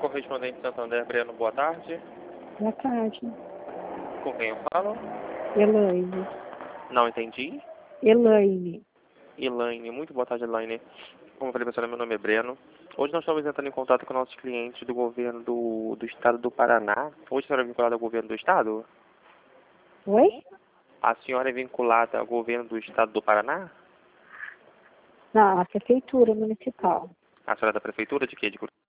correspondente Santander, Breno, boa tarde. Boa tarde. Com quem eu falo? Elaine. Não entendi. Elaine. Elaine, muito boa tarde, Elaine. Como eu falei pra senhora, meu nome é Breno. Hoje nós estamos entrando em contato com nossos clientes do governo do estado do Paraná. Hoje a senhora é vinculada ao governo do estado? Oi? A senhora é vinculada ao governo do estado do Paraná? Não, a prefeitura municipal. A senhora é da prefeitura de quê? De Curitiba?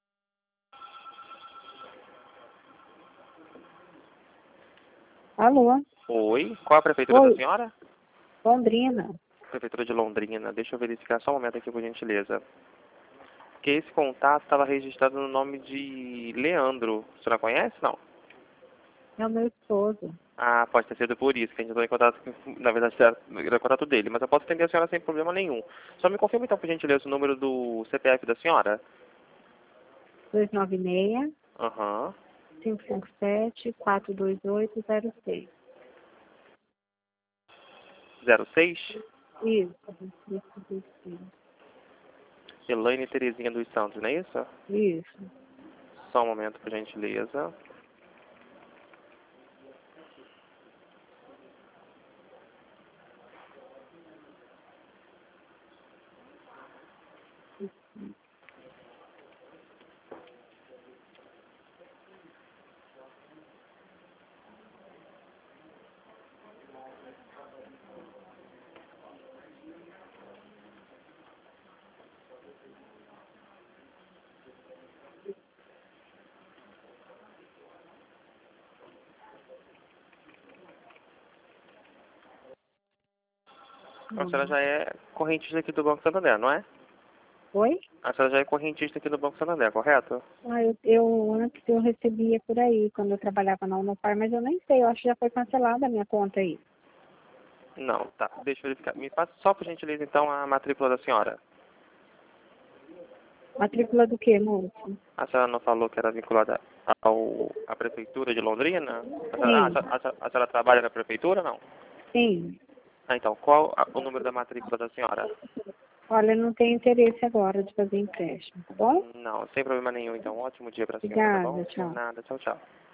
Alô? Oi, qual a prefeitura Oi. da senhora? Londrina. Prefeitura de Londrina. Deixa eu verificar só um momento aqui, por gentileza. Porque esse contato estava registrado no nome de Leandro. A senhora conhece? Não. É o meu esposo. Ah, pode ter sido por isso que a gente entrou em contato, na verdade, era o contato dele. Mas eu posso atender a senhora sem problema nenhum. Só me confirma então, por gentileza, o número do CPF da senhora? 296 Aham. 557 42806. 06? Isso. Elaine Terezinha dos Santos, não é isso? Isso. Só um momento, por gentileza. A senhora já é correntista aqui do Banco Santander, não é? Oi? A senhora já é correntista aqui do Banco Santander, correto? Ah, antes eu recebia por aí, quando eu trabalhava na Unopar, mas eu nem sei, eu acho que já foi cancelada a minha conta aí. Não, tá. Deixa eu verificar. Me passa só, por gentileza, então, a matrícula da senhora. Matrícula do quê, moço? A senhora não falou que era vinculada à prefeitura de Londrina? Sim. A senhora trabalha na prefeitura, não? Sim. Ah, então, qual o número da matrícula da senhora? Olha, eu não tenho interesse agora de fazer empréstimo, tá bom? Não, sem problema nenhum, então. Ótimo dia pra senhora, tá bom? Obrigada, tchau. Nada, tchau, tchau.